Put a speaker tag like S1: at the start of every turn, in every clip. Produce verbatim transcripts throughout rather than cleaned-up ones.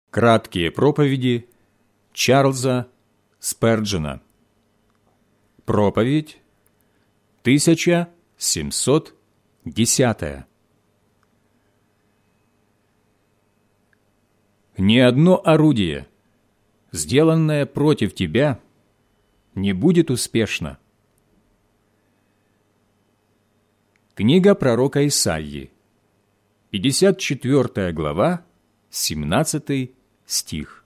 S1: Краткие проповеди Чарльза Сперджена. Проповедь тысяча семьсот десятая. Ни одно орудие, сделанное против тебя, не будет успешно. Книга пророка Исаии, пятьдесят четвёртая глава, семнадцатый стих.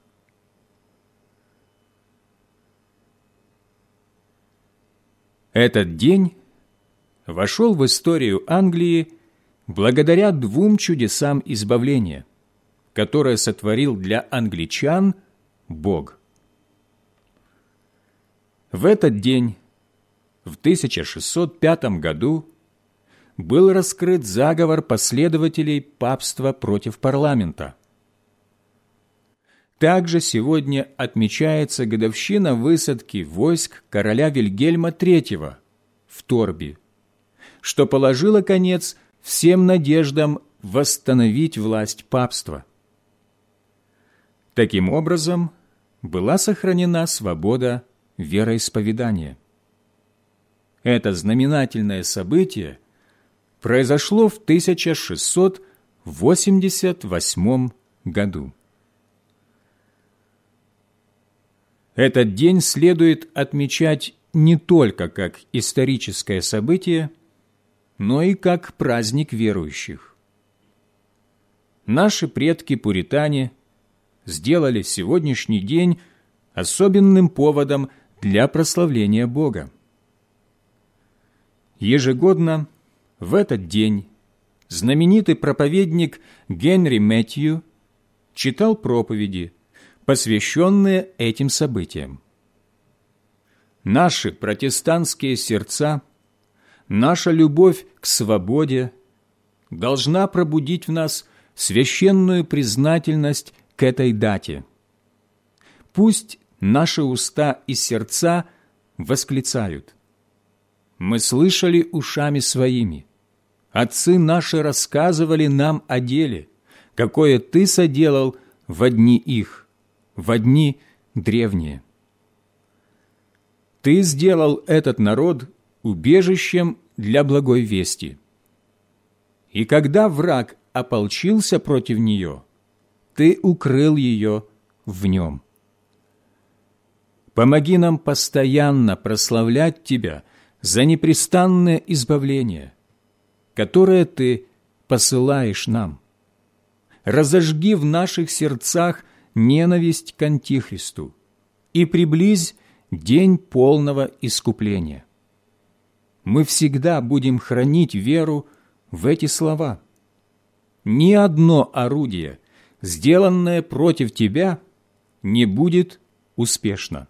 S1: Этот день вошел в историю Англии благодаря двум чудесам избавления, которые сотворил для англичан Бог. В этот день, в тысяча шестьсот пятом году, был раскрыт заговор последователей папства против парламента. Также сегодня отмечается годовщина высадки войск короля Вильгельма третьего в Торби, что положило конец всем надеждам восстановить власть папства. Таким образом, была сохранена свобода вероисповедания. Это знаменательное событие произошло в тысяча шестьсот восемьдесят восьмом году. Этот день следует отмечать не только как историческое событие, но и как праздник верующих. Наши предки-пуритане сделали сегодняшний день особенным поводом для прославления Бога. Ежегодно в этот день знаменитый проповедник Генри Мэтью читал проповеди, посвященные этим событиям. Наши протестантские сердца, наша любовь к свободе должна пробудить в нас священную признательность к этой дате. Пусть наши уста и сердца восклицают: «Мы слышали ушами своими, отцы наши рассказывали нам о деле, какое Ты соделал во дни их, во дни древние. Ты сделал этот народ убежищем для благой вести. И когда враг ополчился против нее, Ты укрыл ее в нем. Помоги нам постоянно прославлять Тебя за непрестанное избавление, которое Ты посылаешь нам. Разожги в наших сердцах ненависть к Антихристу и приблизь день полного искупления. Мы всегда будем хранить веру в эти слова. Ни одно орудие, сделанное против тебя, не будет успешно.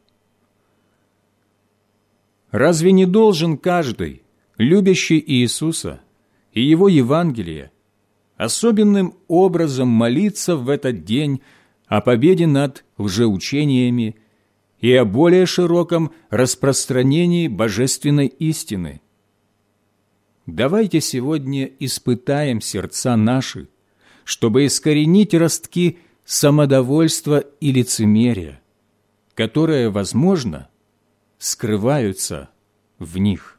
S1: Разве не должен каждый, любящий Иисуса и Его Евангелие, особенным образом молиться в этот день о победе над лжеучениями и о более широком распространении божественной истины? Давайте сегодня испытаем сердца наши, чтобы искоренить ростки самодовольства и лицемерия, которые, возможно, скрываются в них.